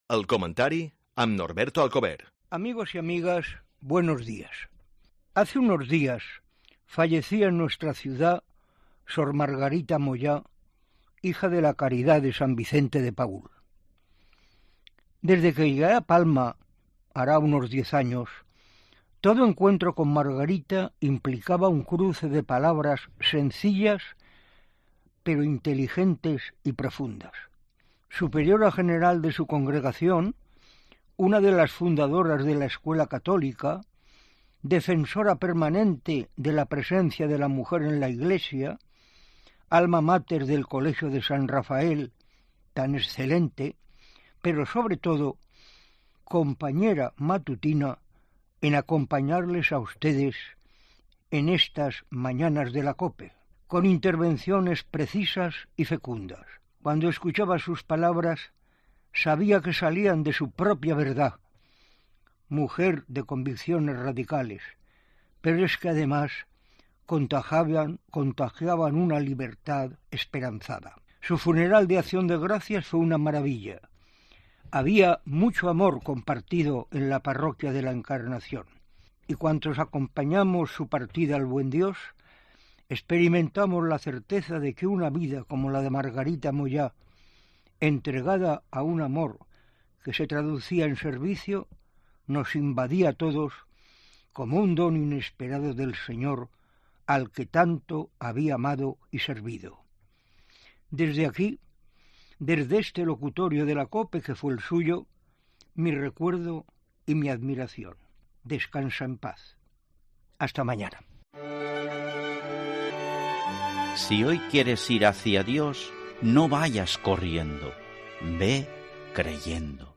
El comentari amb Norberto Alcover. Amigos y amigas, buenos días. Hace unos días fallecía en nuestra ciudad Sor Margarita Moyá, hija de la Caridad de San Vicente de Paúl. Desde que llegué a Palma, hará unos 10 años, todo encuentro con Margarita implicaba un cruce de palabras sencillas, pero inteligentes y profundas. Superiora general de su congregación, una de las fundadoras de la Escuela Católica, defensora permanente de la presencia de la mujer en la Iglesia, alma mater del Colegio de San Rafael, tan excelente, pero sobre todo compañera matutina en acompañarles a ustedes en estas mañanas de la COPE, con intervenciones precisas y fecundas. Cuando escuchaba sus palabras, sabía que salían de su propia verdad, mujer de convicciones radicales, pero es que además contagiaban una libertad esperanzada. Su funeral de Acción de Gracias fue una maravilla. Había mucho amor compartido en la parroquia de la Encarnación, y cuantos acompañamos su partida al buen Dios, experimentamos la certeza de que una vida como la de Margarita Moyá, entregada a un amor que se traducía en servicio, nos invadía a todos como un don inesperado del Señor al que tanto había amado y servido. Desde aquí, desde este locutorio de la COPE que fue el suyo, mi recuerdo y mi admiración. Descansa en paz. Hasta mañana. Si hoy quieres ir hacia Dios, no vayas corriendo, ve creyendo.